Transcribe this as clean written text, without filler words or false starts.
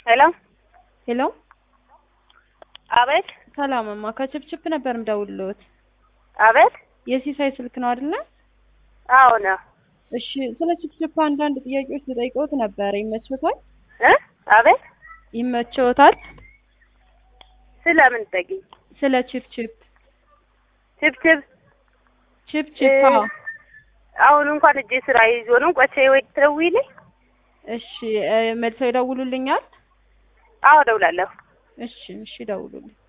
ሄሎ ሄሎ አቤት ሰላምማ ከችፕችፕ ነበር እንደውልሎት። አቤት የሲሳይ ስልክ ነው አይደለ? አዎ ነው። እሺ ስለ ችፕችፕ አንዳንድ ጥያቄዎች ልጠይቅዎት ነበር። ይመችዎታል? አቤት ይመችዎታል? ስለምን ጠቂ? ስለ ችፕችፕ ችፕችፕ ችፕችፕ አሁን እንኳን እጄ ስራ ይዞ ነው። ቆቼ ወይ ትደውይልኝ? እሺ መልሰው ይደውሉልኛል? አዎ እደውላለሁ። እሺ ደውሉልኝ።